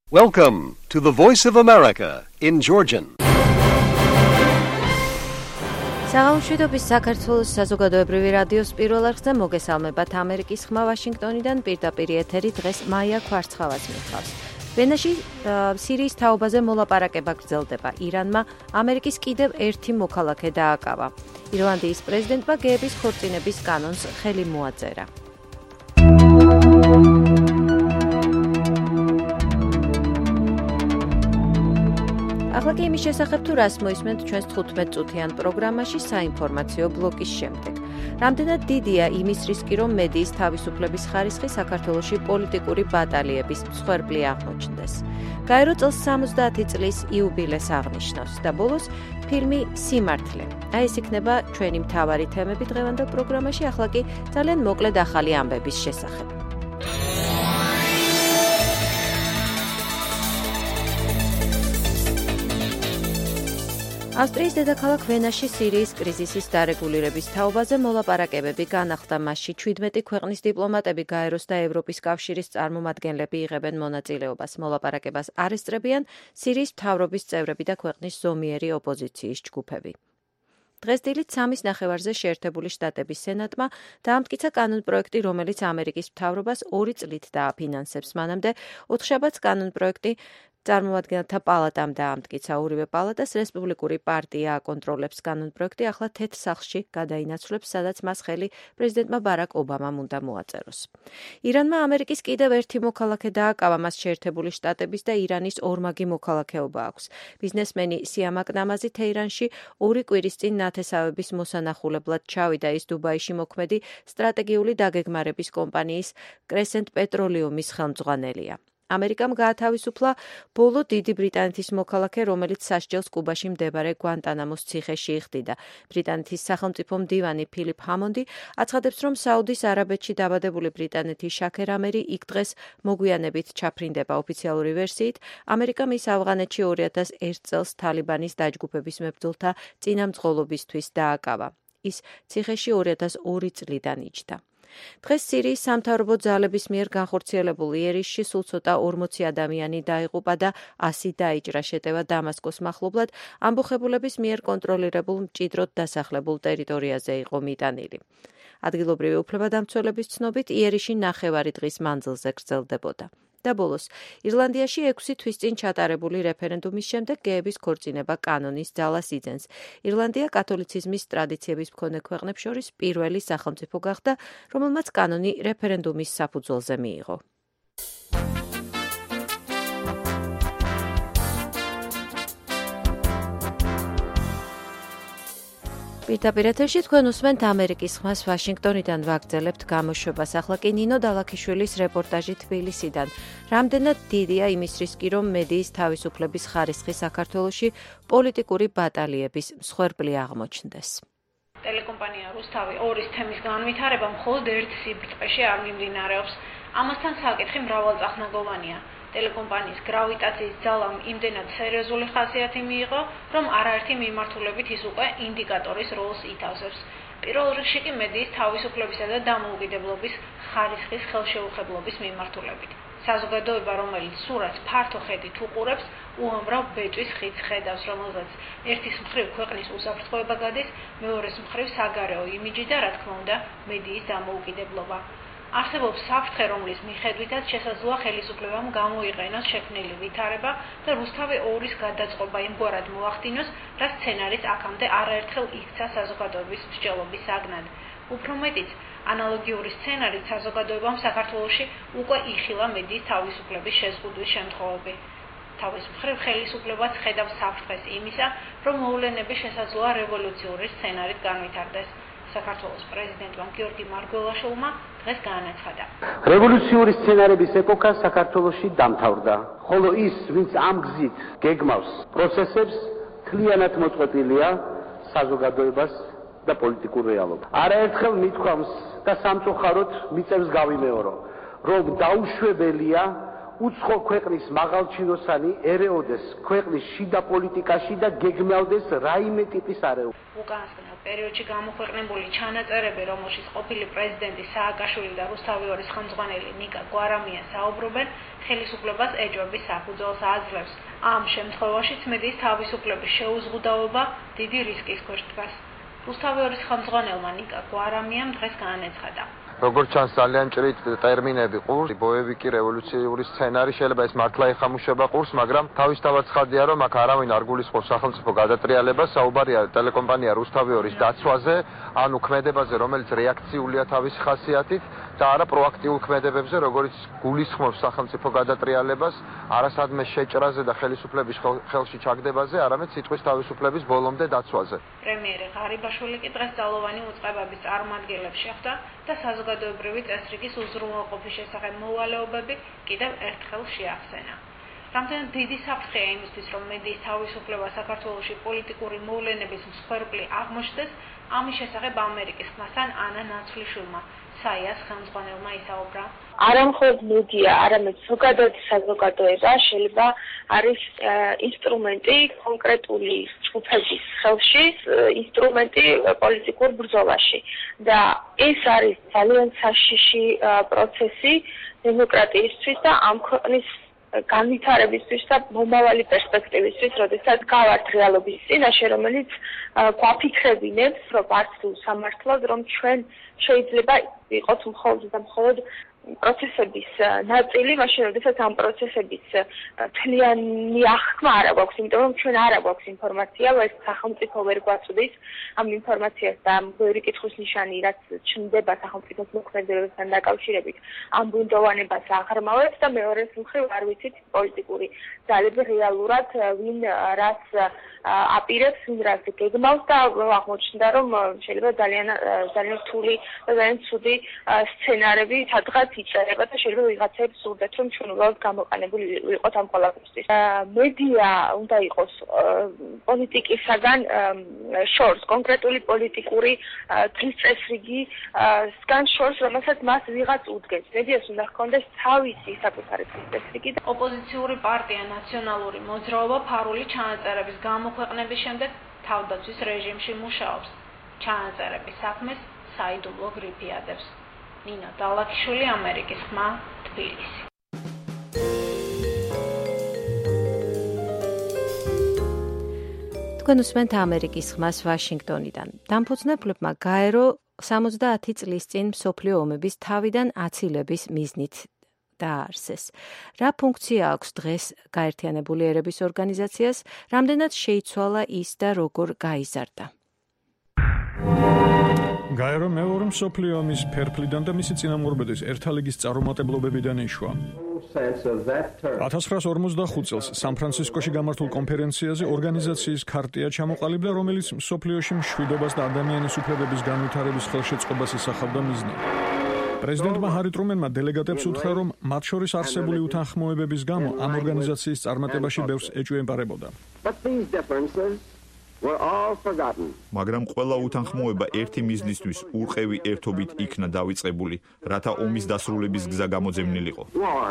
Welcome to the Voice of America in Georgian. საღამოშვიდობის საქართველოს საზოგადოებრივი რადიოს პირველ არხზე მოგესალმებათ ამერიკის ხმა ვაშინგტონიდან პირდაპირ ეთერი დღეს მაია კვარცხავას მიჰყავს. ვენაში სირიის თაობაზე მოლაპარაკება გრძელდება. ირანმა ამერიკის კიდევ ერთი მოქალაქე დააკავა. ირლანდიის პრეზიდენტმა გეების ქორწინების კანონს ხელი მოაწერა. ახლა კი იმის შესახებ თუ რას მოისმენთ ჩვენს 15 წუთიან პროგრამაში საინფორმაციო ბლოკის შემდეგ. რამდენად დიდია იმის რისკი, რომ მედიის თავისუფლების ხარისხი საქართველოში პოლიტიკური ბატალიების მსხვერპლი აღმოჩნდეს. გაერო წელს 70 წლის იუბილეს აღნიშნავს და ბოლოს ფილმი სიმართლე. აი ეს იქნება ჩვენი მთავარი თემები დღევანდელ პროგრამაში, ახლა კი ძალიან მოკლედ ახალი ამბების შესახებ. ავსტრიის დედაქალაქ ვენაში სირიის კრიზისის დარეგულირების თაობაზე მოლაპარაკებები განახლდა. მასში 17 ქვეყნის დიპლომატები, გაეროს და ევროპის კავშირის წარმომადგენლები იღებენ მონაწილეობას. მოლაპარაკებას არ ესწრებიან სირიის მთავრობის წევრები და ქვეყნის ზომიერი ოპოზიციის ჯგუფები. დღეს დილით 3-ის ნახევარზე შეერთებული შტატების სენატმა დაამტკიცა კანონპროექტი, რომელიც ამერიკის მთავრობას 2 წლით დააფინანსებს. მანამდე ოთხშაბათს კანონპროექტი წარმომადგენელთა პალატამ დაამტკიცა. ორივე პალატას რესპუბლიკური პარტია აკონტროლებს. კანონპროექტი ახლა თეთრ სახლში გადაინაცვლებს, სადაც მას ხელი პრეზიდენტმა ბარაკ ობამამ უნდა მოაწეროს. ირანმა ამერიკის კიდევ ერთი მოქალაქე დააკავა. მას შეერთებული შტატების და ირანის ორმაგი მოქალაქეობა აქვს. ბიზნესმენი სიამაკ ნამაზი თეირანში 2 კვირის წინ ნათესავების მოსანახულებლად ჩავიდა. ის დუბაიში მოქმედი სტრატეგიული დაგეგმარების კომპანიის კრესენტ პეტროლიუმის ხელმძღვანელია. ამერიკამ გაათავისუფლა ბოლო დიდი ბრიტანეთის მოქალაქე, რომელიც სასჯელს კუბაში მდებარე გვანტანამოს ციხეში იხდიდა. ბრიტანეთის სახელმწიფო მდივანი ფილიპ ჰამონდი აცხადებს, რომ საუდის არაბეთში დაბადებული ბრიტანეთის შაქერ ამერი იქ დღეს მოგვიანებით ჩაფრინდება. ოფიციალური ვერსიით, ამერიკამ ის ავღანეთში 2001 წელს თალიბანის დაჯგუფების მებრძოლთა წინამძღოლობისთვის დააკავა. ის ციხეში 2002 წლიდან იჯდა. დღეს სირიის სამთავრობო ძალების მიერ განხორციელებულ იერიშში სულ ცოტა 40 ადამიანი დაიღუპა და 100 დაიჭრა. შეტევა დამასკოს მახლობლად ამბოხებულების მიერ კონტროლირებულ მჭიდროდ დასახლებულ ტერიტორიაზე იყო მიტანილი. ადგილობრივი უფლებადამცველების ცნობით იერიში ნახევარი დღის მანძილზე გრძელდებოდა. და ბოლოს, ირლანდიაში 6 თვის წინ ჩატარებული რეფერენდუმის შემდეგ გეების ქორწინება კანონის ძალას იძენს. ირლანდია კათოლიციზმის ტრადიციების მქონე ქვეყნებს შორის პირველი სახელმწიფო გახდა, რომელმაც კანონი რეფერენდუმის საფუძველზე მიიღო. პირდაპირ ეთერში თქვენ უსმენთ ამერიკის ხმას ვაშინგტონიდან ვაგრძელებთ გამოშვებას. ახლა კი ნინო დალაქიშვილის რეპორტაჟი თბილისიდან. რამდენად დიდია იმის რისკი, რომ მედიის თავისუფლების ხარისხი საქართველოში პოლიტიკური ბატალიების მსხვერპლი აღმოჩნდეს. ტელეკომპანია რუსთავი ორის თემის განვითარება მხოლოდ ერთ სიბრწყეში არ მიმდინარეობს. ამასთან საკითხი მრავალწახნაგოვანია. ტელეკომპანიის გრავიტაციის ძალამ იმდენად სერიოზული ხასიათი მიიღო, რომ არაერთი მიმართულებით ის უკვე ინდიკატორის როლს ითავსებს. პირველ რიგში კი მედიის თავისუფლებისა და დამოუკიდებლობის ხარისხის ხელშეუხებლობის მიმართულებით. საზოგადოება, რომელიც სურათს ფართო ხედით უყურებს, უამრავ ბეჭვის ხიდს ხედავს, რომელზეც ერთის მხრივ ქვეყნის უსაფრთხოება გადის, მეორეს მხრივ საგარეო იმიჯი და, რა თქმა უნდა, მედიის დამოუკიდებლობა. არსებობს საფრთხე, რომლის მიხედვითაც შესაძლოა ხელისუფლებამ გამოიყენოს შექმნილი ვითარება და რუსთავი 2-ის გადაწყობა იმგვარად მოახდინოს, რა სცენარიც აქამდე არაერთხელ იქცა საზოგადოების მსჯელობის საგნად. უფრო მეტიც, ანალოგიური სცენარით საზოგადოებამ საქართველოში უკვე იხილა მედიის თავისუფლების შეზღუდვის შემთხვევები. თავის მხრივ ხელისუფლებაც ხედავს საფრთხეს იმისა, რომ მოვლენები შესაძლოა რევოლუციური სცენარით განვითარდეს. საქართველოს პრეზიდენტმა გიორგი მარგველაშვილმა დღეს განაცხადა. რევოლუციური სცენარების ეპოქა საქართველოში დამთავრდა, ხოლო ის, ვინც ამ გზით გეგმავს პროცესებს, მთლიანად მოწყვეტილია საზოგადოებას და პოლიტიკურ რეალობას. არაერთხელ მithქვამს და სამწუხაროდ მიწევს გავიმეორო, რომ დაუშვებელია უცხო ქვეყნის მაღალჩინოსანი ერეოდეს ქვეყნის შიდა პოლიტიკაში და გეგმავდეს რაიმე ტიპის არეულ. უკანასკნელ პერიოდში გამოქვეყნებული ჩანაწერები, რომელშიც ყოფილი პრეზიდენტი სააკაშვილი და რუსთავი-ორის ხელმძღვანელი ნიკა გვარამია საუბრობენ, ხელისუფლებას ეჭვების საფუძველს აძლევს. ამ შემთხვევაშიც მედიის თავისუფლების შეუზღუდავობა დიდი რისკის ქვეშ დგას. რუსთავი-ორის ხელმძღვანელმა ნიკა გვარამიამ დღეს განაცხადა. როგორც ჩანს ძალიან ჭრით ტერმინები ყურს, ბოევიკი რევოლუციური სცენარი შეიძლება ეს მართლა ეხამუშება ყურს, მაგრამ თავისთავად ცხადია, რომ აქ არავინ არ გულისხმობს სახელმწიფო გადატრიალებას, საუბარია ტელეკომპანია რუსთავი-ორის დაცვაზე, ანუ ქმედებაზე, რომელიც რეაქციულია თავისი ხასიათით და არა პროაქტიულ ქმედებებზე, როგორც გულისხმობს სახელმწიფო გადატრიალებას, არასადმე შეჭრაზე და ხელისუფლების ხელში ჩაგდებაზე, არამედ სიტყვის თავისუფლების ბოლომდე დაცვაზე. პრემიერი ღარიბაშვილი კი დღეს ძალოვანი უწყებების წარმომადგენლებს შეხვდა და საზოგადოებრივი წესრიგის უზრუნველყოფის შესახებ მოვალეობები კიდევ ერთხელ შეახსენა. რამდენად დიდი საფრთხეა იმისთვის, რომ მედიის თავისუფლება საქართველოში პოლიტიკური მოვლენების მსხვერპლი აღმოჩნდეს, ამის შესახებ ამერიკის ხმასთან ანა ნაცვლიშვილმა საიას ხელმძღვანელმა ისაუბრა. არა მხოლოდ მედია, არამედ ზოგადად საზოგადოება შეიძლება არის ინსტრუმენტი კონკრეტული ჯგუფების ხელში, ინსტრუმენტი პოლიტიკურ ბრძოლაში და ეს არის ძალიან საშიში პროცესი დემოკრატიისთვის და ამ ქვეყნის განვითარებისთვის და მომავალი პერსპექტივისთვის, როდესაც გავართ რეალობის წინაშე, რომელიც გვაფიქრებინებს, რომ არც თუ სამართლად, რომ ჩვენ შეიძლება იყოთ მხოლოდ და მხოლოდ პროცესების ნაწილი, მაშინ როდესაც ამ პროცესების თლიანი აღქმა არ აქვს, იმიტომ რომ ჩვენ არ აქვს ინფორმაცია, ეს სახელმწიფო ვერ გვაწვდის ამ ინფორმაციას და ბევრი კითხვის ნიშანი, რაც ჩნდება სახელმწიფოს მოქმედებასთან დაკავშირებით, ამ ბუნდოვანებას აღრმავებს და მეორეს მხრივ არ ვიცით პოლიტიკური ძალები რეალურად ვინ რას აპირებს, ვინ რას გეგმავს და აღმოჩნდა, რომ შეიძლება ძალიან რთული და ძალიან ცუდი სცენარები სადღაც იწერება და შეიძლება ვიღაცებს სურდეთ, რომ ჩვენ უბრალოდ გამოყენებული ვიყოთ ამ ყველაფერთვის. მედია უნდა იყოს პოლიტიკისაგან შორს, კონკრეტული პოლიტიკური წესრიგისგან შორს, რომელსაც მას ვიღაც უდგენს. მედიას უნდა ჰქონდეს თავისი საკუთარი წესრიგი და ოპოზიციური პარტია ნაციონალური მოძრაობა ფარული ჩანაწერების გამოქვეყნების შემდეგ თავდაცვის რეჟიმში მუშაობს. ჩანაწერების საქმეს საიდუმლო გრიფი ადევს. ნინა დალაქიშვილი, ამერიკის ხმა, თბილისი. თქვენ უსმენთ ამერიკის ხმას ვაშინგტონიდან. დამფუძნებლებმა გაერო 70 წლის წინ მსოფლიო ომების თავიდან აცილების მიზნით დააარსეს. რა ფუნქცია აქვს დღეს გაერთიანებული ერების ორგანიზაციას, რამდენად შეიცვალა ის და როგორ გაიზარდა? გაერო მეორე მსოფლიო ომის ფერფლიდან და მისი წინამორბედის ერთა ლიგის წარუმატებლობებიდან ეშვა. 1945 წელს სან-ფრანცისკოში გამართულ კონფერენციაზე ორგანიზაციის ქარტია ჩამოყალიბდა, რომელიც მსოფლიოში მშვიდობას და ადამიანის უფლებების განვითარების ხელშეწყობას ისახავდა მიზნად. პრეზიდენტმა ჰარი ტრუმენმა დელეგატებს უთხრა, რომ მათ შორის არსებული უთანხმოებების გამო ამ ორგანიზაციის წარმატებაში ბევრს ეჭვმეპარებოდა. მაგრამ ყველა უთანხმოება ერთი მიზნისთვის ურყევი ერთობით იქნა დავიწყებული, რათა ომის დასრულების გზა გამოძებნილიყო.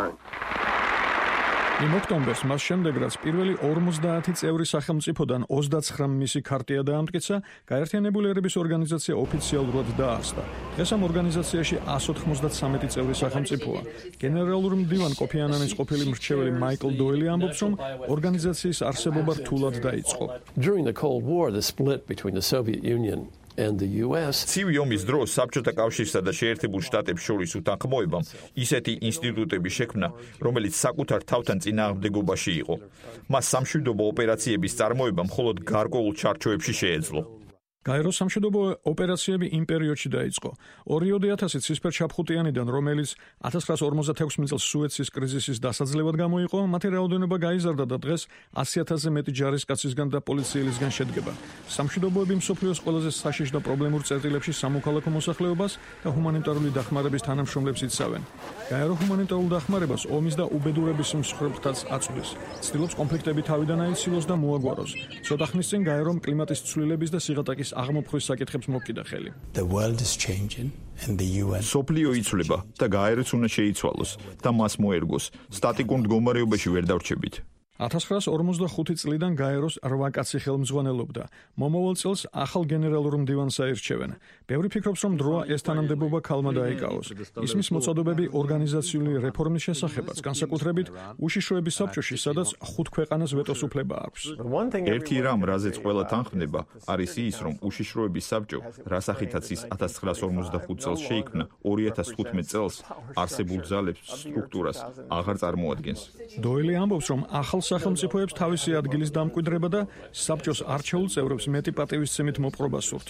იმ ოქტომბერს მას შემდეგ, რაც პირველი 50 წევრი სახელმწიფოდან 29 მისი ქარტია დაამტკიცა, გაერთიანებული ერების ორგანიზაცია ოფიციალურად დაარსდა. დღეს ამ ორგანიზაციაში 193 წევრი სახელმწიფოა. გენერალური მდივანი კოფი ანანის ყოფილი მრჩეველი მაიკლ დოილი ამბობს, რომ ორგანიზაციის არსებობა რთულად დაიწყო. During the Cold War, the split between the Soviet Union and the US. ცივი ომის დროს საბჭოთა კავშირსა და შეერთებულ შტატებს შორის უთანხმოებამ ისეთი ინსტიტუტები შექმნა, რომელიც საკუთარ თავთან წინააღმდეგობაში იყო. მას სამშვიდობო ოპერაციების წარმოება მხოლოდ გარკვეულ ჩარჩოებში შეეძლო. გაეროს სამშვიდობო ოპერაციები იმ პერიოდში დაიწყო. 2000 ცისფერჩაფხუტიანიდან, რომელიც 1956 წელს სუეცის კრიზისის დასაძლევად გამოიყო, მათი რაოდენობა გაიზარდა და დღეს 100,000-ზე მეტი ჯარისკაცისგან და პოლიციელისგან შედგება. სამშვიდობოები მსოფლიოს ყველაზე საშიშ და პრობლემურ წერტილებში სამოქალაქო მოსახლეობას და ჰუმანიტარული დახმარების თანამშრომლებს იცავენ. გაერო ჰუმანიტარულ დახმარებას ომის და უბედურების მსხვერპლთაც აწვდის. ცდილობს კონფლიქტები თავიდან აიცილოს და მოაგვაროს. ცოტა ხნის წინ გაერომ კლიმატის ცვლილების და სიღატაკის ომის აღმოფხვის საკითხებს მოკიდა ხელი. The world is changing and the UN სოფლიო იცვლება და გაეროც უნდა შეიცვალოს და მას მოერგოს. სტატიკურ მდგომარეობაში ვერ დავრჩებით. 1945 წლიდან გაეროს 8 კაცი ხელმძღვანელობდა. მომავალ წელს ახალ გენერალურ მდივანს აირჩევენ. ბევრი ფიქრობს, რომ დროა ეს თანამდებობა ქალმა დაიკავოს. ისმის მოწოდებები ორგანიზაციული რეფორმის შესახებაც, განსაკუთრებით უშიშროების საბჭოში, სადაც 5 ქვეყანას ვეტოს უფლება აქვს. ერთი რამ, რაზეც ყველა თანხმდება, არის ის, რომ უშიშროების საბჭო, რასახითაც ის 1945 წელს შეიქმნა, 2015 წელს არსებულ ძალებს სტრუქტურას აღარ წარმოადგენს. დოილი ამბობს, რომ ახალ სახელმწიფოებს თავისი ადგილის დამკვიდრება და საბჭოს არჩეულ წევრებს მეტი პატივისცემით მოპყრობა სურთ.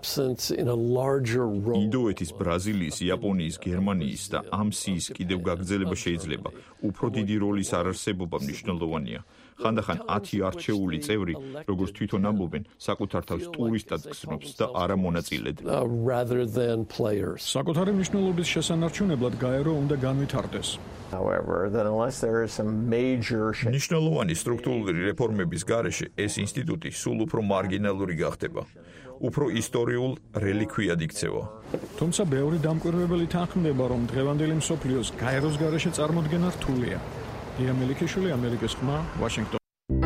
ინდოეთის, ბრაზილიის, იაპონიის, გერმანიის და ამ სიის კიდევ გაგრძელება შეიძლება. უფრო დიდი როლის არარსებობა მნიშვნელოვანია. ხანდახან 10 არჩეული წევრი, როგორც თვითონ ამბობენ, საკუთარ თავს ტურისტად გრძნობს და არა მონაწილედ. საკუთარი მნიშვნელობის შესანარჩუნებლად გაერო უნდა განვითარდეს. However, then unless there is some major მნიშვნელოვანი სტრუქტურული რეფორმების გარეშე ეს ინსტიტუტი სულ უფრო მარგინალური გახდება. უფრო ისტორიულ რელიქვიად იქცევა. თუმცა ბევრი დამკვირვებელი თანხმდება, რომ დღევანდელი მსოფლიოს გაეროს გარეშე წარმოდგენა რთულია. ია მელიქიშვილი, ამერიკის ხმა, ვაშინგტონი.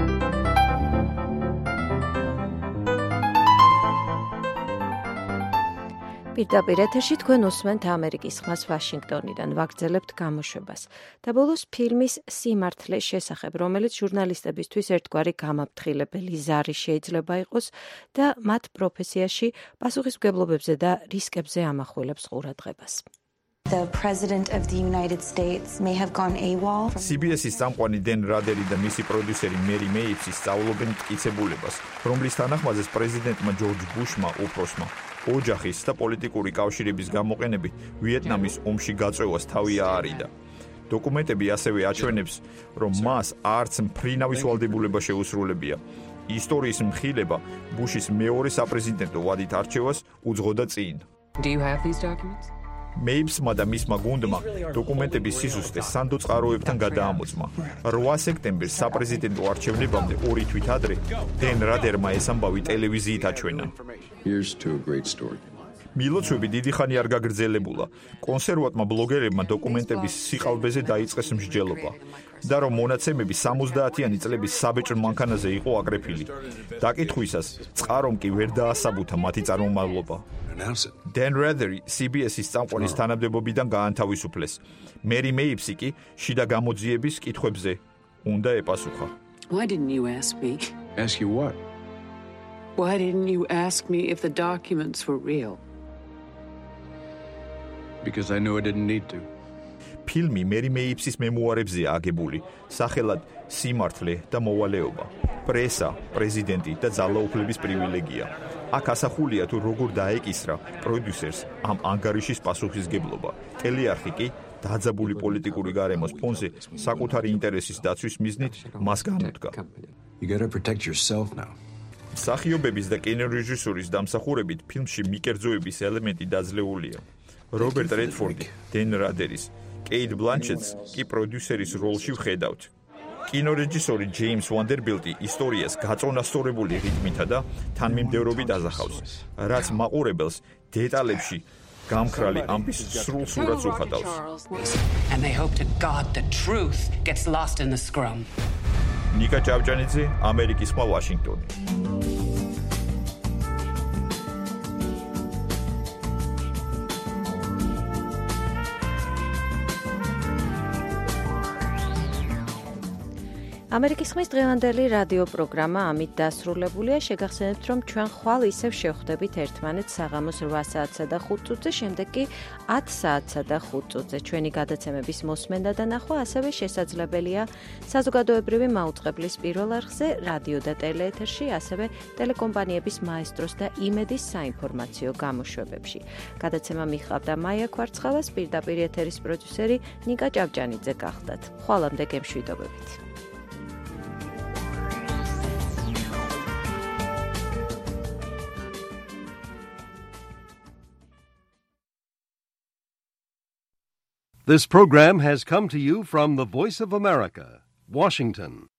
პირდაპირ ეთერში თქვენ უსმენთ ამერიკის ხმას ვაშინგტონიდან, ვაგრძელებთ გამოშვებას. და ბოლოს ფილმის სიმართლე შესახებ, რომელიც ჟურნალისტებისთვის ერთგვარი გამაფრთხილებელი ზარი შეიძლება იყოს და მათ პროფესიაში პასუხისმგებლობებზე და რისკებზე ამახვილებს ყურადღებას. The President of the United States may have gone AWOL. CBS-ის წამყვანი დენ რადერი და მისი პროდიუსერი მერი მეიპსი სწავლობენ მტკიცებულებას, რომლის თანახმადაც პრეზიდენტმა ჯორჯ ბუშმა უფროსმა ოჯახის და პოლიტიკური კავშირების გამოყენებით ვიეტნამის ომში გაწევას თავი აარიდა. დოკუმენტები ასევე აჩვენებს, რომ მას არც მფრინავის ვალდებულება შეუსრულებია. ისტორიის მხილება ბუშის მეორე საპრეზიდენტო ვადით არჩევას უძღოდა წინ. Do you have these documents? მეიპსმა და მისმა გუნდმა დოკუმენტების სიზუსტე სანდო წყაროებთან გადაამოწმა. 8 სექტემბერს საპრეზიდენტო არჩევნებამდე 2 თვით ადრე დენ რადერმა ეს ამბავი ტელევიზიით აჩვენა. მილოცვები დიდი ხანი არ გაგრძელებულა. კონსერვატმა ბლოგერებმა დოკუმენტების სიყალბეზე დაიწყეს მსჯელობა და რომ მონაცემები 70-იანი წლების საბეჭდ მანქანაზე იყო აკრეფილი. დაკითხვისას წყარომ კი ვერ დაასაბუთა მათი წარმომავლობა. დენ რადერი CBS-ის წამყვანის თანამდებობიდან გაანთავისუფლეს. მერი მეიპსი კი შიდა გამოძიების კითხვებზე უნდა ეპასუხა. Why didn't you ask me? Ask you what? Why didn't you ask me if the documents were real? Because I knew I didn't need to. ფილმი მერი მეიპსის მემუარებზეა აგებული, სახელად სიმართლე და მოვალეობა. პრესა, პრეზიდენტი და ძალაუფლების პრივილეგია. აქ ასახულია თუ როგორ დაეკისრა პროდიუსერს ამ ანგარიშის პასუხისგებლობა. ტელეარხი კი დაძაბული პოლიტიკური გარემოს ფონზე საკუთარი ინტერესის დაცვის მიზნით მას განუდგა. You got to protect yourself now. მსახიობების და კინორეჟისურის დამსახურებით ფილმში მიკერძოების ელემენტი დაძლეულია. რობერტ რედფორდი, დენ რადერის, კეით ბლანჩეტს კი პროდიუსერის როლში ვხედავთ. კინორეჟისორი ჯეიმს ვანდერბილტი ისტორიას გაწონასწორებული რიტმითა და თანმიმდევრობით აზახავს, რაც მაყურებელს დეტალებში გამქრალი ამბის სრულ სურათს უხატავს. And they hope to God the truth gets lost in the scrum. ნიკა ჭავჭანიძე, ამერიკის ხმა, ვაშინგტონი. ამერიკის ხმის დღევანდელი რადიო პროგრამა ამით დასრულებულია. შეგახსენებთ, რომ ჩვენ ხვალ ისევ შევხვდებით ერთმანეთს საღამოს 8 საათსა და 5 წუთზე, შემდეგ კი 10 საათსა და 5 წუთზე. ჩვენი გადაცემების მოსმენდა და ნახვა ასევე შესაძლებელია საზოგადოებრივი მაუწყებლის პირველ არხზე, რადიო და ტელეეთერში, ასევე ტელეკომპანიების მაესტროს და იმედის საინფორმაციო გამოშვებებში. გადაცემა მიხავდა მაია კვარცხალას, პირდაპირ ეთერის პროდიუსერი ნიკა ჭავჭანიძე გახდათ. ხვალამდე გემშვიდობებით. This program has come to you from the Voice of America, Washington.